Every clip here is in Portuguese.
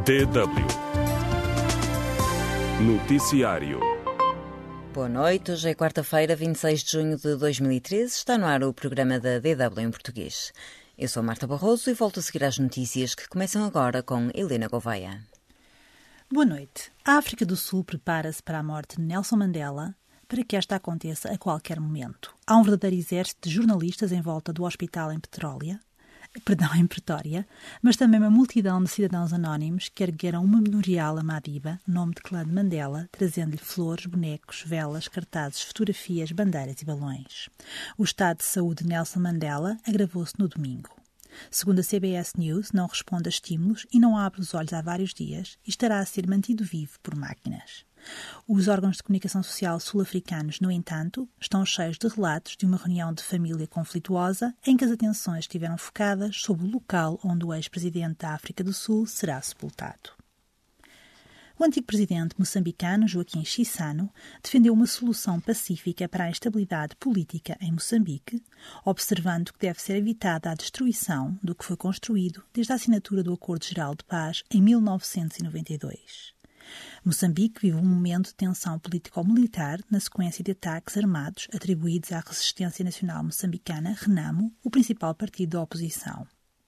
DW Noticiário. Boa noite, hoje é quarta-feira, 26 de junho de 2013. Está no ar o programa da DW em português. Eu sou Marta Barroso e volto a seguir as notícias que começam agora com Helena Gouveia. Boa noite. A África do Sul prepara-se para a morte de Nelson Mandela, para que esta aconteça a qualquer momento. Há um verdadeiro exército de jornalistas em volta do hospital em Pretória, mas também uma multidão de cidadãos anónimos que ergueram um memorial a Madiba, nome de clã de Mandela, trazendo-lhe flores, bonecos, velas, cartazes, fotografias, bandeiras e balões. O estado de saúde de Nelson Mandela agravou-se no domingo. Segundo a CBS News, não responde a estímulos e não abre os olhos há vários dias e estará a ser mantido vivo por máquinas. Os órgãos de comunicação social sul-africanos, no entanto, estão cheios de relatos de uma reunião de família conflituosa em que as atenções estiveram focadas sobre o local onde o ex-presidente da África do Sul será sepultado. O antigo presidente moçambicano, Joaquim Chissano, defendeu uma solução pacífica para a instabilidade política em Moçambique, observando que deve ser evitada a destruição do que foi construído desde a assinatura do Acordo Geral de Paz em 1992. Moçambique vive um momento de tensão político-militar na sequência de ataques armados atribuídos à Resistência Nacional Moçambicana, RENAMO, o principal partido da oposição.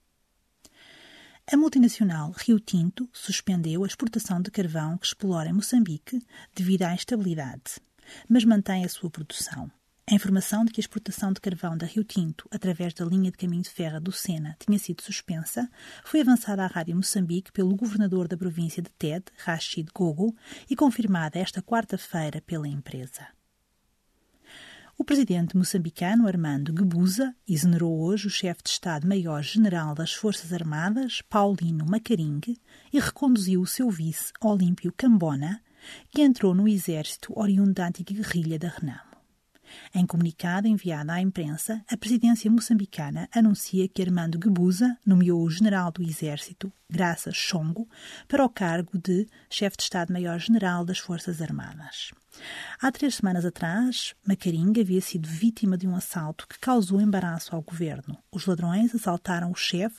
A multinacional Rio Tinto suspendeu a exportação de carvão que explora em Moçambique devido à instabilidade, mas mantém a sua produção. A informação de que a exportação de carvão da Rio Tinto através da linha de caminho de ferro do Sena tinha sido suspensa foi avançada à Rádio Moçambique pelo governador da província de Tete, Rachid Gogo, e confirmada esta quarta-feira pela empresa. O presidente moçambicano Armando Guebuza exonerou hoje o chefe de Estado-Maior-General das Forças Armadas, Paulino Macaringue, e reconduziu o seu vice, Olímpio Cambona, que entrou no exército oriundo da antiga guerrilha da RENAMO. Em comunicado enviado à imprensa, a presidência moçambicana anuncia que Armando Guebuza nomeou o general do Exército, Graça Chongo, para o cargo de chefe de Estado-Maior-General das Forças Armadas. Há 3 semanas atrás, Macaringa havia sido vítima de um assalto que causou embaraço ao governo. Os ladrões assaltaram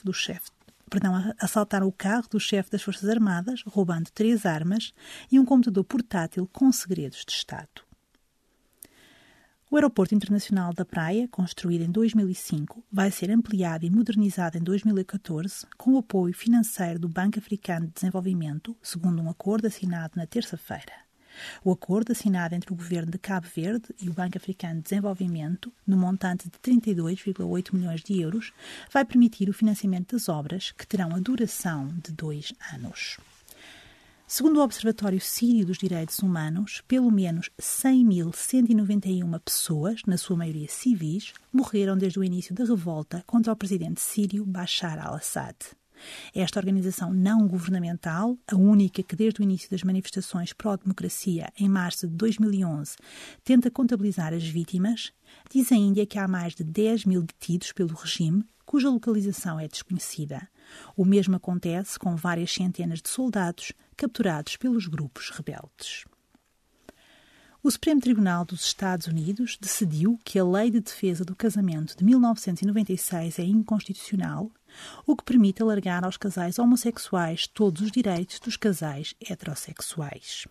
o carro do chefe das Forças Armadas, roubando 3 armas e um computador portátil com segredos de Estado. O Aeroporto Internacional da Praia, construído em 2005, vai ser ampliado e modernizado em 2014 com o apoio financeiro do Banco Africano de Desenvolvimento, segundo um acordo assinado na terça-feira. O acordo, assinado entre o Governo de Cabo Verde e o Banco Africano de Desenvolvimento, no montante de 32,8 milhões de euros, vai permitir o financiamento das obras, que terão a duração de 2 anos. Segundo o Observatório Sírio dos Direitos Humanos, pelo menos 100.191 pessoas, na sua maioria civis, morreram desde o início da revolta contra o presidente sírio Bashar al-Assad. Esta organização não governamental, a única que desde o início das manifestações pró-democracia em março de 2011 tenta contabilizar as vítimas, diz ainda que há mais de 10.000 detidos pelo regime, cuja localização é desconhecida. O mesmo acontece com várias centenas de soldados capturados pelos grupos rebeldes. O Supremo Tribunal dos Estados Unidos decidiu que a Lei de Defesa do Casamento de 1996 é inconstitucional, o que permite alargar aos casais homossexuais todos os direitos dos casais heterossexuais.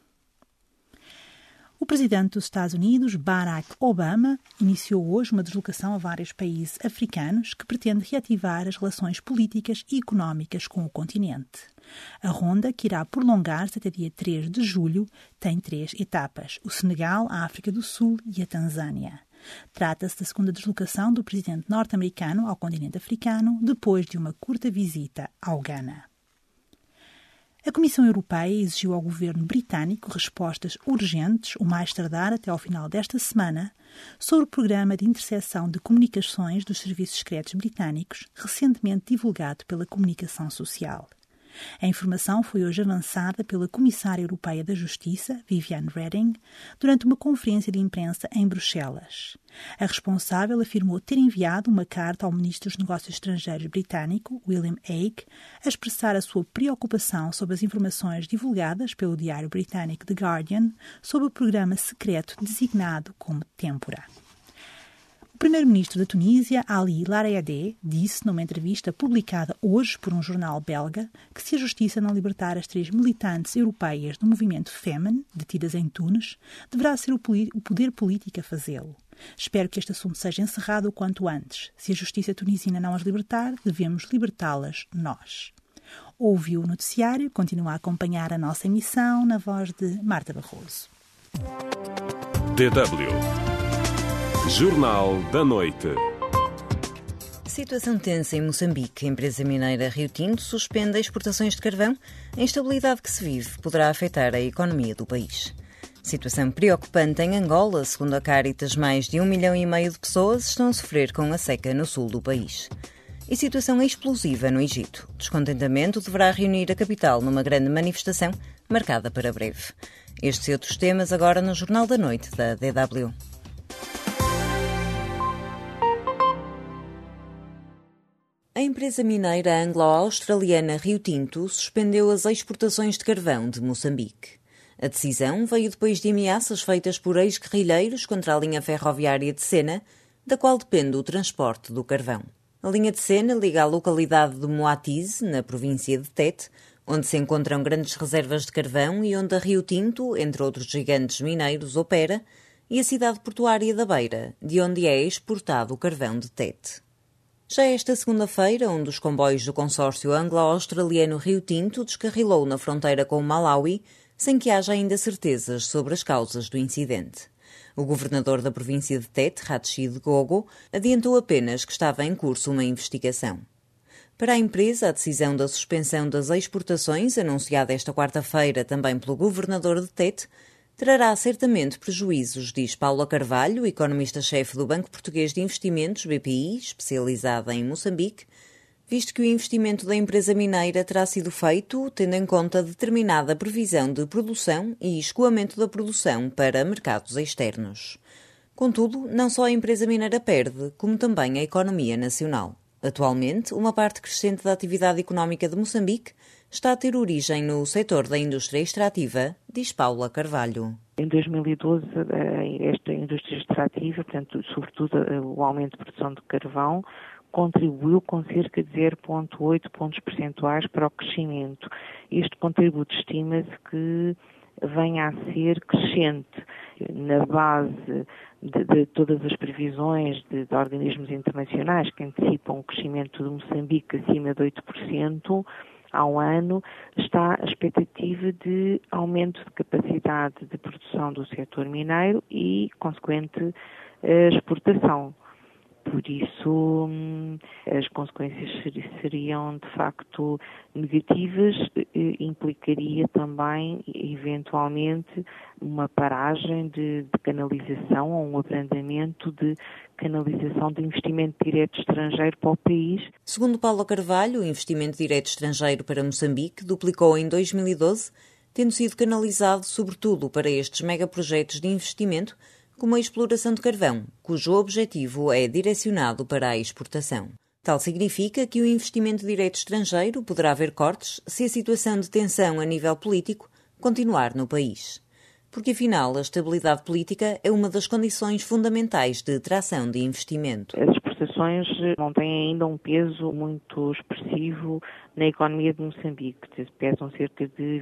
O presidente dos Estados Unidos, Barack Obama, iniciou hoje uma deslocação a vários países africanos que pretende reativar as relações políticas e económicas com o continente. A ronda, que irá prolongar-se até dia 3 de julho, tem 3 etapas: o Senegal, a África do Sul e a Tanzânia. Trata-se da segunda deslocação do presidente norte-americano ao continente africano, depois de uma curta visita ao Ghana. A Comissão Europeia exigiu ao governo britânico respostas urgentes, o mais tardar até ao final desta semana, sobre o programa de intercepção de comunicações dos serviços secretos britânicos, recentemente divulgado pela Comunicação Social. A informação foi hoje avançada pela Comissária Europeia da Justiça, Viviane Reding, durante uma conferência de imprensa em Bruxelas. A responsável afirmou ter enviado uma carta ao Ministro dos Negócios Estrangeiros britânico, William Hague, a expressar a sua preocupação sobre as informações divulgadas pelo diário britânico The Guardian sobre o programa secreto designado como Tempora. O primeiro-ministro da Tunísia, Ali Lareadeh, disse numa entrevista publicada hoje por um jornal belga que se a justiça não libertar as 3 militantes europeias do movimento Femen, detidas em Tunis, deverá ser o poder político a fazê-lo. Espero que este assunto seja encerrado o quanto antes. Se a justiça tunisina não as libertar, devemos libertá-las nós. Ouviu o noticiário, continua a acompanhar a nossa emissão na voz de Marta Barroso. DW Jornal da Noite. Situação tensa em Moçambique. A empresa mineira Rio Tinto suspende exportações de carvão. A instabilidade que se vive poderá afetar a economia do país. Situação preocupante em Angola. Segundo a Caritas, mais de 1,5 milhão de pessoas estão a sofrer com a seca no sul do país. E situação explosiva no Egito. Descontentamento deverá reunir a capital numa grande manifestação marcada para breve. Estes e outros temas agora no Jornal da Noite da DW. A empresa mineira anglo-australiana Rio Tinto suspendeu as exportações de carvão de Moçambique. A decisão veio depois de ameaças feitas por ex-guerrilheiros contra a linha ferroviária de Sena, da qual depende o transporte do carvão. A linha de Sena liga a localidade de Moatize, na província de Tete, onde se encontram grandes reservas de carvão e onde a Rio Tinto, entre outros gigantes mineiros, opera, e a cidade portuária da Beira, de onde é exportado o carvão de Tete. Já esta segunda-feira, um dos comboios do consórcio anglo-australiano Rio Tinto descarrilou na fronteira com o Malawi, sem que haja ainda certezas sobre as causas do incidente. O governador da província de Tete, Rachid Gogo, adiantou apenas que estava em curso uma investigação. Para a empresa, a decisão da suspensão das exportações, anunciada esta quarta-feira também pelo governador de Tete, trará certamente prejuízos, diz Paula Carvalho, economista-chefe do Banco Português de Investimentos, BPI, especializada em Moçambique, visto que o investimento da empresa mineira terá sido feito tendo em conta determinada previsão de produção e escoamento da produção para mercados externos. Contudo, não só a empresa mineira perde, como também a economia nacional. Atualmente, uma parte crescente da atividade económica de Moçambique está a ter origem no setor da indústria extrativa, diz Paula Carvalho. Em 2012, esta indústria extrativa, portanto, sobretudo o aumento de produção de carvão, contribuiu com cerca de 0,8 pontos percentuais para o crescimento. Este contributo estima-se que venha a ser crescente na base de todas as previsões de organismos internacionais que antecipam o crescimento de Moçambique acima de 8%, ao ano, está a expectativa de aumento de capacidade de produção do setor mineiro e, consequente, exportação. Por isso, as consequências seriam, de facto, negativas, implicaria também, eventualmente, uma paragem de canalização ou um abrandamento de canalização de investimento direto estrangeiro para o país. Segundo Paula Carvalho, o investimento direto estrangeiro para Moçambique duplicou em 2012, tendo sido canalizado sobretudo para estes megaprojetos de investimento, como a exploração de carvão, cujo objetivo é direcionado para a exportação. Tal significa que o investimento direto estrangeiro poderá ver cortes se a situação de tensão a nível político continuar no país. Porque, afinal, a estabilidade política é uma das condições fundamentais de tração de investimento. As exportações não têm ainda um peso muito expressivo na economia de Moçambique, pesam cerca de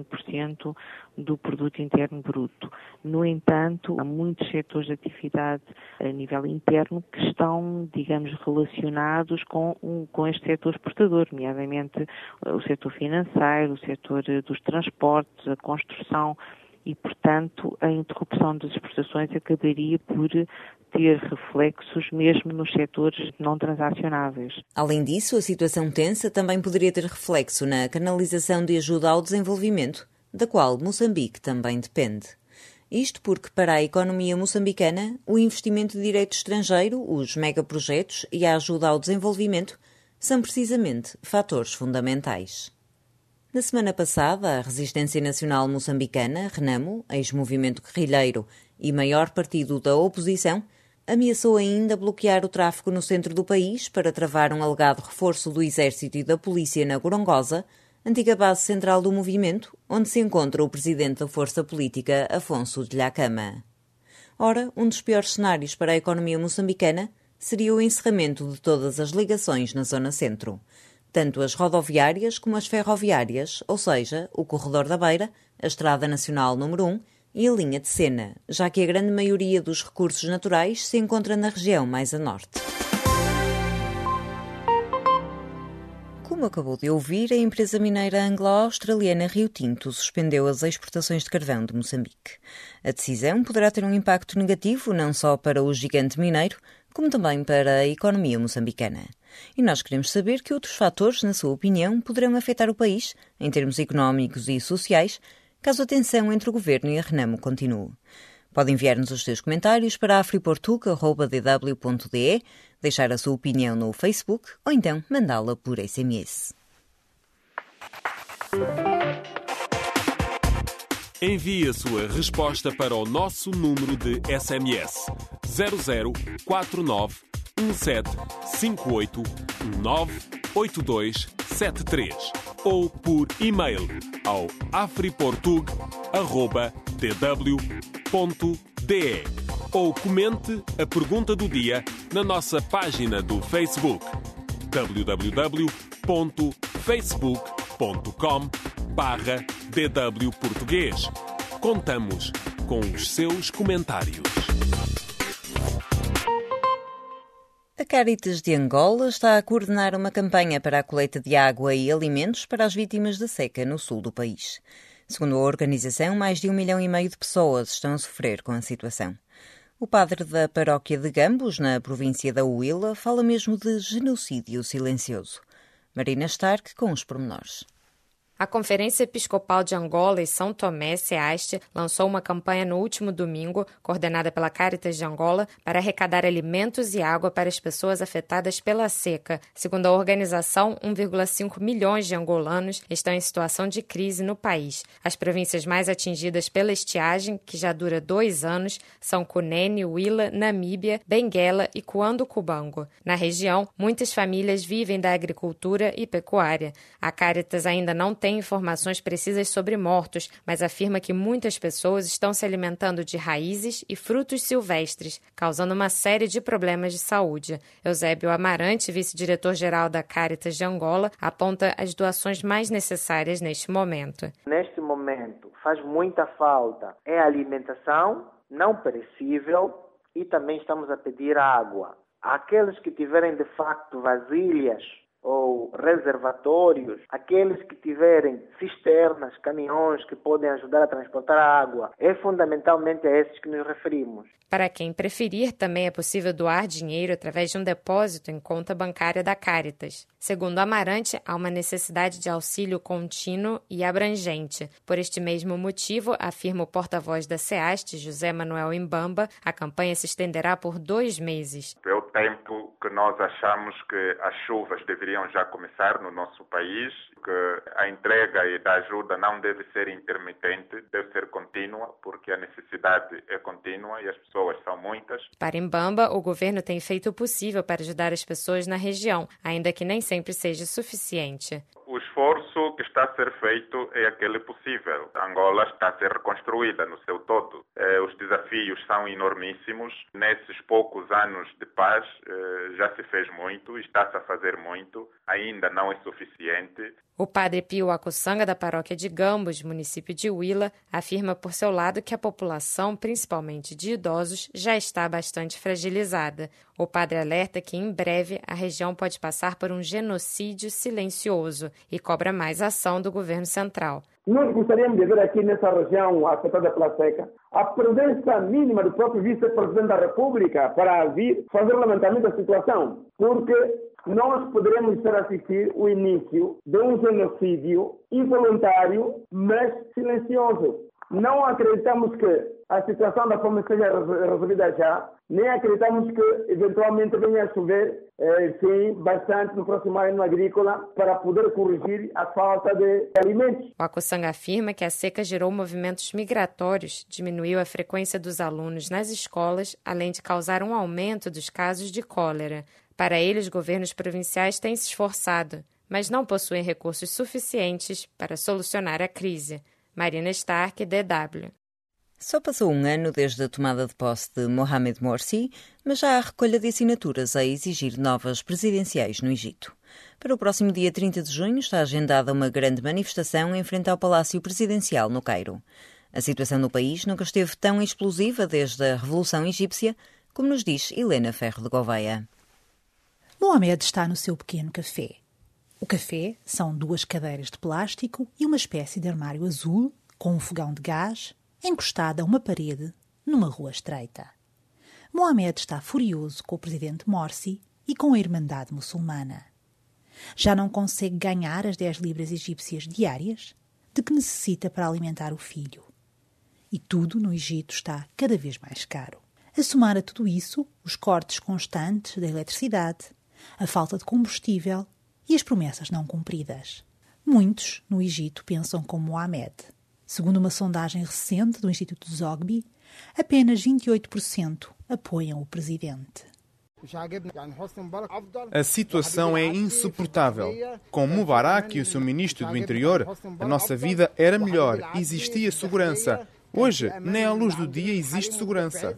25% do produto interno bruto. No entanto, há muitos setores de atividade a nível interno que estão, digamos, relacionados com este setor exportador, nomeadamente o setor financeiro, o setor dos transportes, a construção, e, portanto, a interrupção das exportações acabaria por ter reflexos mesmo nos setores não transacionáveis. Além disso, a situação tensa também poderia ter reflexo na canalização de ajuda ao desenvolvimento, da qual Moçambique também depende. Isto porque, para a economia moçambicana, o investimento direto estrangeiro, os megaprojetos e a ajuda ao desenvolvimento são precisamente fatores fundamentais. Na semana passada, a Resistência Nacional Moçambicana, RENAMO, ex-movimento guerrilheiro e maior partido da oposição, ameaçou ainda bloquear o tráfego no centro do país para travar um alegado reforço do exército e da polícia na Gorongosa, antiga base central do movimento, onde se encontra o presidente da força política, Afonso Dhlakama. Ora, um dos piores cenários para a economia moçambicana seria o encerramento de todas as ligações na zona centro, tanto as rodoviárias como as ferroviárias, ou seja, o Corredor da Beira, a Estrada Nacional número 1 e a linha de Sena, já que a grande maioria dos recursos naturais se encontra na região mais a norte. Como acabou de ouvir, a empresa mineira anglo-australiana Rio Tinto suspendeu as exportações de carvão de Moçambique. A decisão poderá ter um impacto negativo não só para o gigante mineiro, como também para a economia moçambicana. E nós queremos saber que outros fatores, na sua opinião, poderão afetar o país, em termos económicos e sociais, caso a tensão entre o governo e a Renamo continue. Pode enviar-nos os seus comentários para afriportuga.dw.de, deixar a sua opinião no Facebook ou então mandá-la por SMS. Envie a sua resposta para o nosso número de SMS 0049 1758 198273 ou por e-mail ao afriportug@dw.de ou comente a pergunta do dia na nossa página do Facebook www.facebook.com/DW Português. Contamos com os seus comentários. A Caritas de Angola está a coordenar uma campanha para a colheita de água e alimentos para as vítimas da seca no sul do país. Segundo a organização, mais de 1,5 milhão de pessoas estão a sofrer com a situação. O padre da paróquia de Gambos, na província da Huila, fala mesmo de genocídio silencioso. Marina Stark com os pormenores. A Conferência Episcopal de Angola e São Tomé, CEASTE, lançou uma campanha no último domingo, coordenada pela Caritas de Angola, para arrecadar alimentos e água para as pessoas afetadas pela seca. Segundo a organização, 1,5 milhões de angolanos estão em situação de crise no país. As províncias mais atingidas pela estiagem, que já dura 2 anos, são Cunene, Huila, Namíbia, Benguela e Cuando-Cubango. Na região, muitas famílias vivem da agricultura e pecuária. A Caritas ainda não tem informações precisas sobre mortos, mas afirma que muitas pessoas estão se alimentando de raízes e frutos silvestres, causando uma série de problemas de saúde. Eusébio Amarante, vice-diretor-geral da Caritas de Angola, aponta as doações mais necessárias neste momento. Neste momento, faz muita falta a alimentação não perecível e também estamos a pedir água. Aqueles que tiverem, de facto, vasilhas ou reservatórios, aqueles que tiverem cisternas, caminhões que podem ajudar a transportar a água, é fundamentalmente a esses que nos referimos. Para quem preferir, também é possível doar dinheiro através de um depósito em conta bancária da Caritas. Segundo Amarante, há uma necessidade de auxílio contínuo e abrangente. Por este mesmo motivo, afirma o porta-voz da CEASTE, José Manuel Imbamba, a campanha se estenderá por 2 meses. É o tempo que nós achamos que as chuvas deveriam já começar no nosso país, que a entrega e da ajuda não deve ser intermitente, deve ser contínua, porque a necessidade é contínua e as pessoas são muitas. Para Imbamba, o governo tem feito o possível para ajudar as pessoas na região, ainda que nem sempre seja suficiente. O esforço que está a ser feito é aquele possível. Angola está a ser reconstruída no seu todo. Os desafios são enormíssimos. Nesses poucos anos de paz já se fez muito, está-se a fazer muito, ainda não é suficiente. O padre Pio Akussanga, da paróquia de Gambos, município de Huila, afirma por seu lado que a população, principalmente de idosos, já está bastante fragilizada. O padre alerta que, em breve, a região pode passar por um genocídio silencioso e cobra mais ação do governo central. Nós gostaríamos de ver aqui nessa região afetada pela seca a presença mínima do próprio vice-presidente da República para vir fazer o levantamento da situação, porque nós poderemos estar a assistir o início de um genocídio involuntário, mas silencioso. Não acreditamos que a situação da fome seja resolvida já, nem acreditamos que eventualmente venha a chover bastante no próximo ano agrícola para poder corrigir a falta de alimentos. O Akussanga afirma que a seca gerou movimentos migratórios, diminuiu a frequência dos alunos nas escolas, além de causar um aumento dos casos de cólera. Para ele, os governos provinciais têm se esforçado, mas não possuem recursos suficientes para solucionar a crise. Marina Stark, DW. Só passou um ano desde a tomada de posse de Mohamed Morsi, mas já há recolha de assinaturas a exigir novas presidenciais no Egito. Para o próximo dia 30 de junho está agendada uma grande manifestação em frente ao Palácio Presidencial no Cairo. A situação no país nunca esteve tão explosiva desde a Revolução Egípcia, como nos diz Helena Ferro de Gouveia. Mohamed está no seu pequeno café. O café são 2 cadeiras de plástico e uma espécie de armário azul, com um fogão de gás, encostado a uma parede, numa rua estreita. Mohamed está furioso com o presidente Morsi e com a Irmandade Muçulmana. Já não consegue ganhar as 10 libras egípcias diárias de que necessita para alimentar o filho. E tudo no Egito está cada vez mais caro. A somar a tudo isso, os cortes constantes da eletricidade, a falta de combustível e as promessas não cumpridas. Muitos no Egito pensam como Mohamed. Segundo uma sondagem recente do Instituto Zogby, apenas 28% apoiam o presidente. A situação é insuportável. Com Mubarak e o seu ministro do Interior, a nossa vida era melhor, existia segurança. Hoje, nem à luz do dia existe segurança.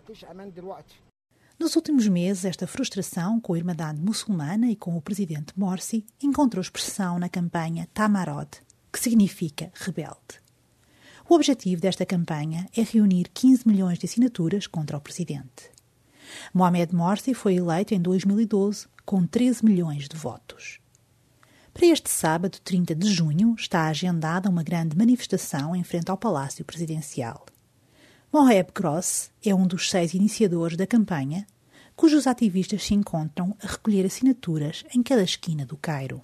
Nos últimos meses, esta frustração com a Irmandade Muçulmana e com o presidente Morsi encontrou expressão na campanha Tamarod, que significa rebelde. O objetivo desta campanha é reunir 15 milhões de assinaturas contra o presidente. Mohamed Morsi foi eleito em 2012 com 13 milhões de votos. Para este sábado, 30 de junho, está agendada uma grande manifestação em frente ao Palácio Presidencial. Moheb Gross é um dos 6 iniciadores da campanha, cujos ativistas se encontram a recolher assinaturas em cada esquina do Cairo.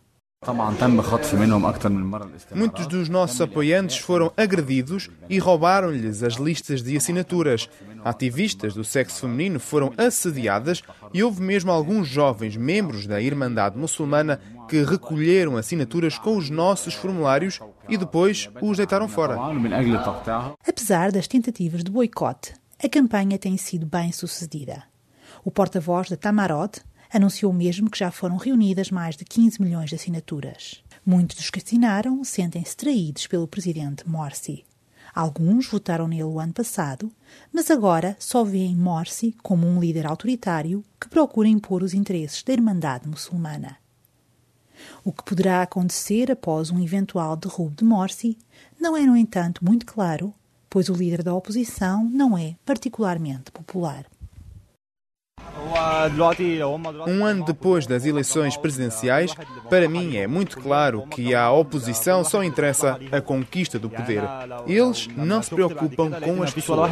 Muitos dos nossos apoiantes foram agredidos e roubaram-lhes as listas de assinaturas. Ativistas do sexo feminino foram assediadas e houve mesmo alguns jovens membros da Irmandade Muçulmana que recolheram assinaturas com os nossos formulários e depois os deitaram fora. Apesar das tentativas de boicote, a campanha tem sido bem sucedida. O porta-voz da Tamarod anunciou mesmo que já foram reunidas mais de 15 milhões de assinaturas. Muitos dos que assinaram sentem-se traídos pelo presidente Morsi. Alguns votaram nele o ano passado, mas agora só veem Morsi como um líder autoritário que procura impor os interesses da Irmandade Muçulmana. O que poderá acontecer após um eventual derrubo de Morsi não é, no entanto, muito claro, pois o líder da oposição não é particularmente popular. Um ano depois das eleições presidenciais, para mim é muito claro que à oposição só interessa a conquista do poder. Eles não se preocupam com as pessoas.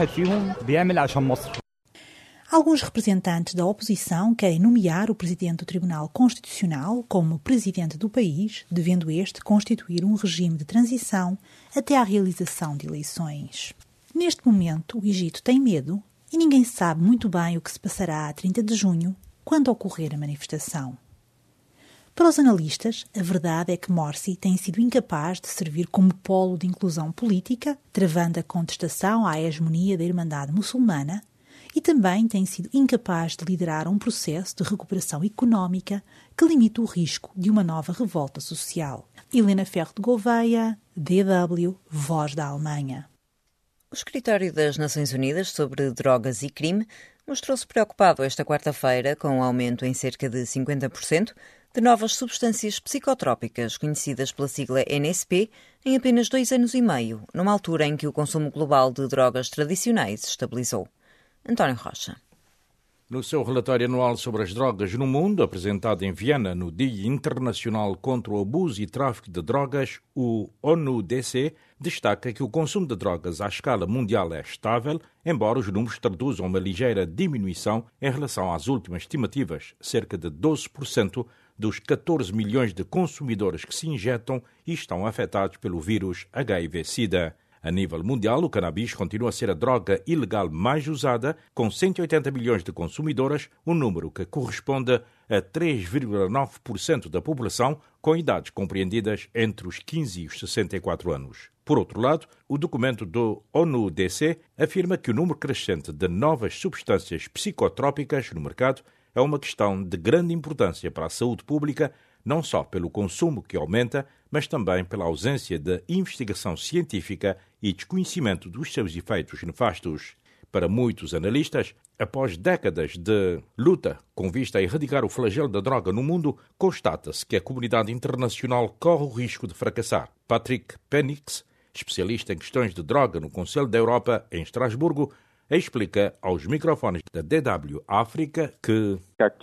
Alguns representantes da oposição querem nomear o presidente do Tribunal Constitucional como presidente do país, devendo este constituir um regime de transição até à realização de eleições. Neste momento, o Egito tem medo e ninguém sabe muito bem o que se passará a 30 de junho, quando ocorrer a manifestação. Para os analistas, a verdade é que Morsi tem sido incapaz de servir como polo de inclusão política, travando a contestação à hegemonia da Irmandade Muçulmana, e também tem sido incapaz de liderar um processo de recuperação económica que limite o risco de uma nova revolta social. Helena Ferro de Gouveia, DW, Voz da Alemanha. O Escritório das Nações Unidas sobre Drogas e Crime mostrou-se preocupado esta quarta-feira com o aumento em cerca de 50% de novas substâncias psicotrópicas, conhecidas pela sigla NSP, em apenas 2 anos e meio, numa altura em que o consumo global de drogas tradicionais se estabilizou. António Rocha. No seu relatório anual sobre as drogas no mundo, apresentado em Viena no Dia Internacional contra o Abuso e Tráfico de Drogas, o ONU-DC destaca que o consumo de drogas à escala mundial é estável, embora os números traduzam uma ligeira diminuição em relação às últimas estimativas, cerca de 12% dos 14 milhões de consumidores que se injetam e estão afetados pelo vírus HIV-Sida. A nível mundial, o cannabis continua a ser a droga ilegal mais usada, com 180 milhões de consumidoras, um número que corresponde a 3,9% da população com idades compreendidas entre os 15 e os 64 anos. Por outro lado, o documento do ONU-DC afirma que o número crescente de novas substâncias psicotrópicas no mercado é uma questão de grande importância para a saúde pública, não só pelo consumo que aumenta, mas também pela ausência de investigação científica e desconhecimento dos seus efeitos nefastos. Para muitos analistas, após décadas de luta com vista a erradicar o flagelo da droga no mundo, constata-se que a comunidade internacional corre o risco de fracassar. Patrick Penix, especialista em questões de droga no Conselho da Europa, em Estrasburgo, explica aos microfones da DW África que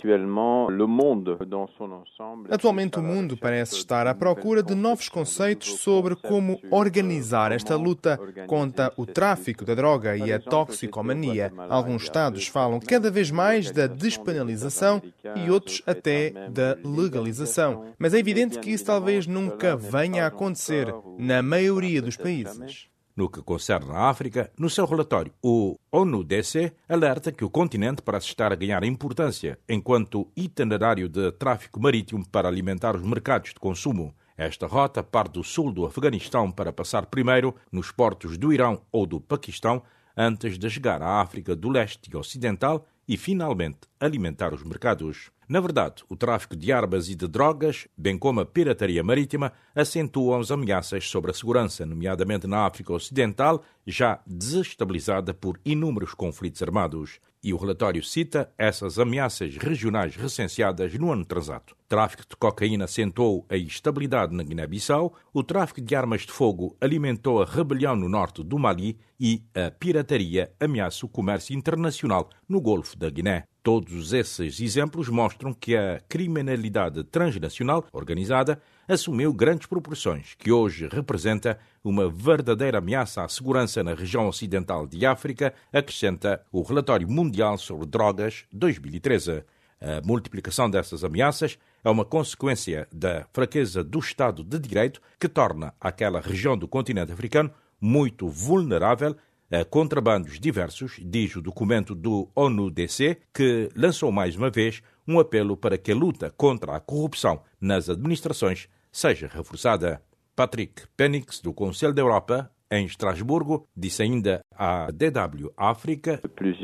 atualmente o mundo parece estar à procura de novos conceitos sobre como organizar esta luta contra o tráfico da droga e a toxicomania. Alguns Estados falam cada vez mais da despenalização e outros até da legalização. Mas é evidente que isso talvez nunca venha a acontecer na maioria dos países. No que concerne a África, no seu relatório, o ONU-DC alerta que o continente parece estar a ganhar importância enquanto itinerário de tráfico marítimo para alimentar os mercados de consumo. Esta rota parte do sul do Afeganistão para passar primeiro nos portos do Irão ou do Paquistão, antes de chegar à África do Leste e Ocidental e, finalmente, alimentar os mercados. Na verdade, o tráfico de armas e de drogas, bem como a pirataria marítima, acentuam as ameaças sobre a segurança, nomeadamente na África Ocidental, já desestabilizada por inúmeros conflitos armados. E o relatório cita essas ameaças regionais recenseadas no ano transato. O tráfico de cocaína acentuou a instabilidade na Guiné-Bissau, o tráfico de armas de fogo alimentou a rebelião no norte do Mali e a pirataria ameaça o comércio internacional no Golfo da Guiné. Todos esses exemplos mostram que a criminalidade transnacional organizada assumiu grandes proporções, que hoje representa uma verdadeira ameaça à segurança na região ocidental de África, acrescenta o Relatório Mundial sobre Drogas 2013. A multiplicação dessas ameaças é uma consequência da fraqueza do Estado de Direito que torna aquela região do continente africano muito vulnerável a contrabandos diversos, diz o documento do ONU-DC, que lançou mais uma vez um apelo para que a luta contra a corrupção nas administrações seja reforçada. Patrick Penix, do Conselho da Europa, em Estrasburgo, disse ainda à DW África: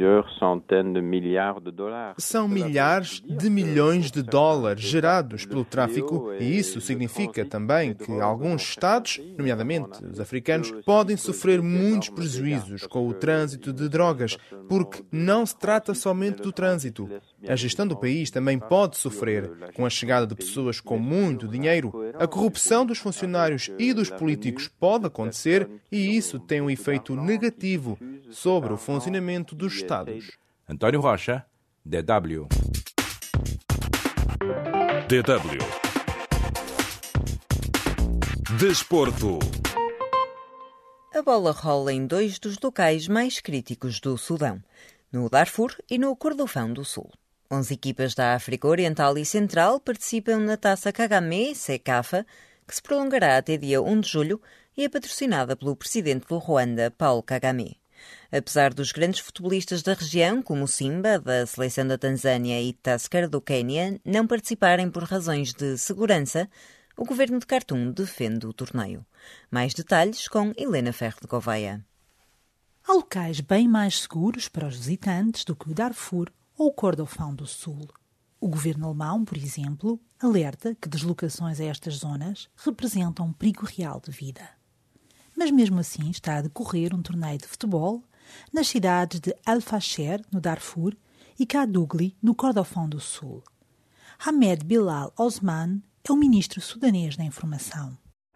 são milhares de milhões de dólares gerados pelo tráfico e isso significa também que alguns Estados, nomeadamente os africanos, podem sofrer muitos prejuízos com o trânsito de drogas, porque não se trata somente do trânsito. A gestão do país também pode sofrer com a chegada de pessoas com muito dinheiro. A corrupção dos funcionários e dos políticos pode acontecer e isso tem um efeito negativo sobre o funcionamento dos Estados. António Rocha, DW. DW. Desporto. A bola rola em dois dos locais mais críticos do Sudão, no Darfur e no Kordofão do Sul. 11 equipas da África Oriental e Central participam na Taça Kagame Sekafa, que se prolongará até dia 1 de julho e é patrocinada pelo presidente do Ruanda, Paul Kagame. Apesar dos grandes futebolistas da região, como Simba, da seleção da Tanzânia, e Tusker, do Quênia, não participarem por razões de segurança, o governo de Khartoum defende o torneio. Mais detalhes com Helena Ferro de Gouveia. Há locais bem mais seguros para os visitantes do que o Darfur ou o Kordofão do Sul. O governo alemão, por exemplo, alerta que deslocações a estas zonas representam um perigo real de vida. Mas mesmo assim está a decorrer um torneio de futebol nas cidades de Al-Fasher, no Darfur, e Kadugli, no Kordofão do Sul. Ahmed Bilal Osman é o ministro sudanês da Informação.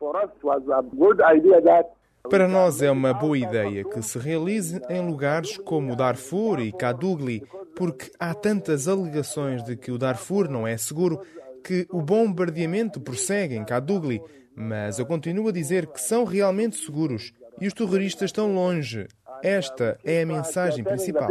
Para nós é uma boa ideia que se realize em lugares como o Darfur e Kadugli, porque há tantas alegações de que o Darfur não é seguro que o bombardeamento prossegue em Kadugli, mas eu continuo a dizer que são realmente seguros e os terroristas estão longe. Esta é a mensagem principal.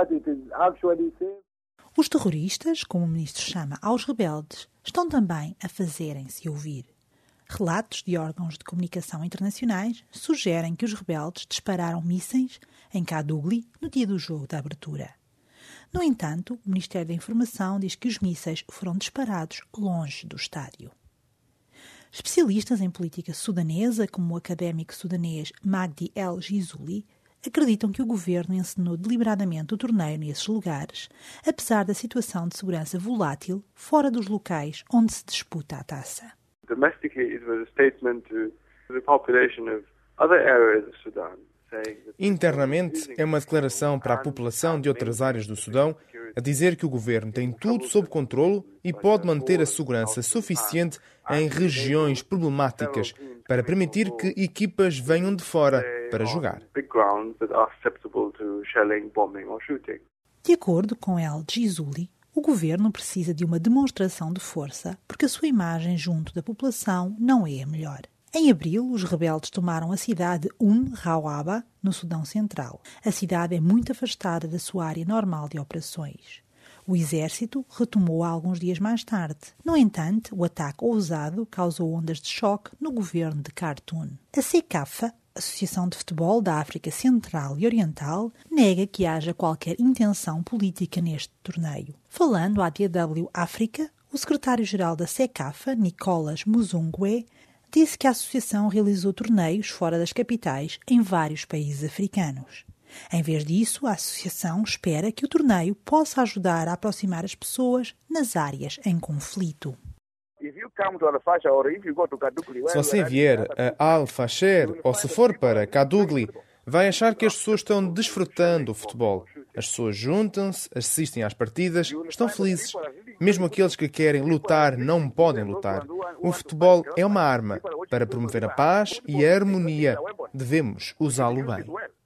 Os terroristas, como o ministro chama aos rebeldes, estão também a fazerem-se ouvir. Relatos de órgãos de comunicação internacionais sugerem que os rebeldes dispararam mísseis em Kadugli no dia do jogo da abertura. No entanto, o Ministério da Informação diz que os mísseis foram disparados longe do estádio. Especialistas em política sudanesa, como o académico sudanês Magdi El Ghizuli, acreditam que o governo encenou deliberadamente o torneio nesses lugares, apesar da situação de segurança volátil fora dos locais onde se disputa a taça. Domestically, it was a statement to the population of other areas of Sudan. Internamente, é uma declaração para a população de outras áreas do Sudão a dizer que o governo tem tudo sob controlo e pode manter a segurança suficiente em regiões problemáticas para permitir que equipas venham de fora para jogar. De acordo com El Ghizuli, o governo precisa de uma demonstração de força porque a sua imagem junto da população não é a melhor. Em abril, os rebeldes tomaram a cidade de Rawaba, no Sudão Central. A cidade é muito afastada da sua área normal de operações. O exército retomou alguns dias mais tarde. No entanto, o ataque ousado causou ondas de choque no governo de Khartoum. A CECAFA, Associação de Futebol da África Central e Oriental, nega que haja qualquer intenção política neste torneio. Falando à DW África, o secretário-geral da CECAFA, Nicolas Muzungwe, disse que a associação realizou torneios fora das capitais em vários países africanos. Em vez disso, a associação espera que o torneio possa ajudar a aproximar as pessoas nas áreas em conflito. Se você vier a Al-Fasher ou se for para Kadugli, vai achar que as pessoas estão desfrutando o futebol. As pessoas juntam-se, assistem às partidas, estão felizes. Mesmo aqueles que querem lutar não podem lutar. O futebol é uma arma para promover a paz e a harmonia. Devemos usá-lo bem.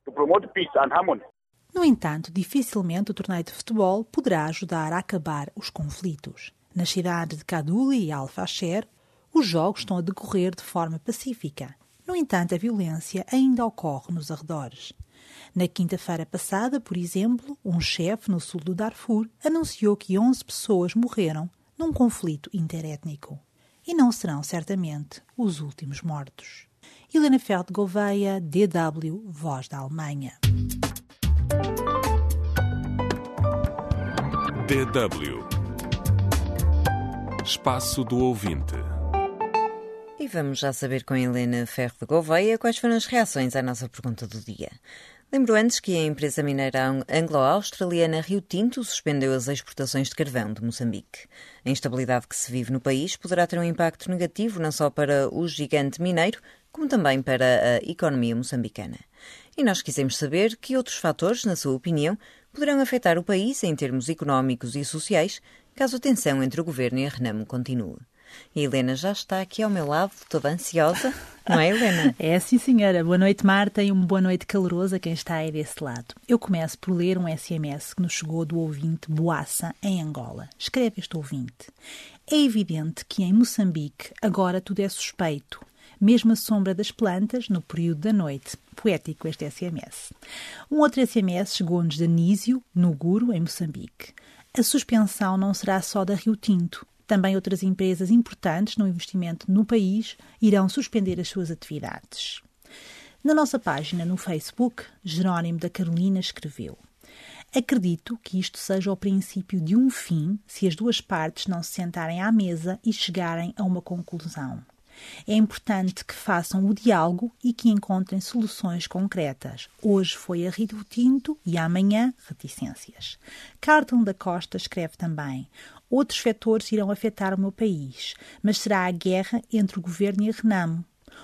No entanto, dificilmente o torneio de futebol poderá ajudar a acabar os conflitos. Nas cidades de Kadugli e Al-Fasher, os jogos estão a decorrer de forma pacífica. No entanto, a violência ainda ocorre nos arredores. Na quinta-feira passada, por exemplo, um chefe no sul do Darfur anunciou que 11 pessoas morreram num conflito interétnico. E não serão, certamente, os últimos mortos. Helena Feld Gouveia, DW, Voz da Alemanha. DW Espaço do Ouvinte. E vamos já saber com Helena Ferro de Gouveia quais foram as reações à nossa pergunta do dia. Lembro antes que a empresa mineira anglo-australiana Rio Tinto suspendeu as exportações de carvão de Moçambique. A instabilidade que se vive no país poderá ter um impacto negativo não só para o gigante mineiro, como também para a economia moçambicana. E nós quisemos saber que outros fatores, na sua opinião, poderão afetar o país em termos económicos e sociais, caso a tensão entre o governo e a Renamo continue. A Helena já está aqui ao meu lado, toda ansiosa, não é, Helena? É, sim, senhora. Boa noite, Marta, e uma boa noite calorosa a quem está aí desse lado. Eu começo por ler um SMS que nos chegou do ouvinte Boassa, em Angola. Escreve este ouvinte. É evidente que em Moçambique agora tudo é suspeito, mesmo a sombra das plantas no período da noite. Poético este SMS. Um outro SMS chegou-nos de Anísio, no Guro, em Moçambique. A suspensão não será só da Rio Tinto. Também outras empresas importantes no investimento no país irão suspender as suas atividades. Na nossa página no Facebook, Jerónimo da Carolina escreveu: acredito que isto seja o princípio de um fim se as duas partes não se sentarem à mesa e chegarem a uma conclusão. É importante que façam o diálogo e que encontrem soluções concretas. Hoje foi a Rio Tinto e amanhã reticências. Carlton da Costa escreve também: outros fatores irão afetar o meu país, mas será a guerra entre o governo e a Renamo.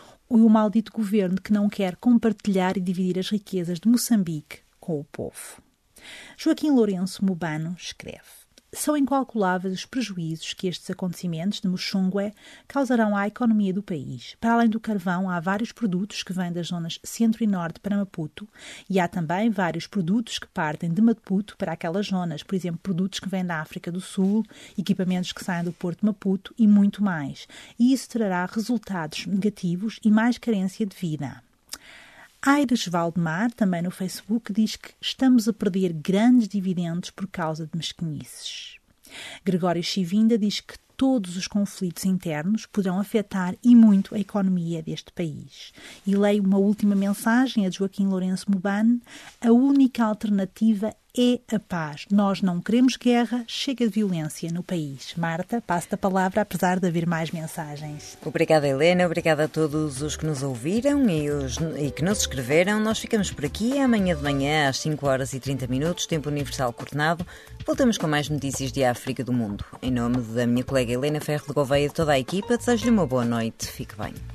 O maldito governo que não quer compartilhar e dividir as riquezas de Moçambique com o povo. Joaquim Lourenço Mubano escreve: são incalculáveis os prejuízos que estes acontecimentos de Muxungue causarão à economia do país. Para além do carvão, há vários produtos que vêm das zonas centro e norte para Maputo e há também vários produtos que partem de Maputo para aquelas zonas, por exemplo, produtos que vêm da África do Sul, equipamentos que saem do Porto de Maputo e muito mais. E isso trará resultados negativos e mais carência de vida. Aires Valdemar, também no Facebook, diz que estamos a perder grandes dividendos por causa de mesquinices. Gregório Chivinda diz que todos os conflitos internos poderão afetar e muito a economia deste país. E leio uma última mensagem, a de Joaquim Lourenço Mubano: a única alternativa é a paz. Nós não queremos guerra, chega de violência no país. Marta, passo-te a palavra, apesar de haver mais mensagens. Obrigada, Helena. Obrigada a todos os que nos ouviram e que nos escreveram. Nós ficamos por aqui. Amanhã de manhã, às 5h30, tempo universal coordenado, voltamos com mais notícias de África do mundo. Em nome da minha colega Helena Ferro de Gouveia e de toda a equipa, desejo-lhe uma boa noite. Fique bem.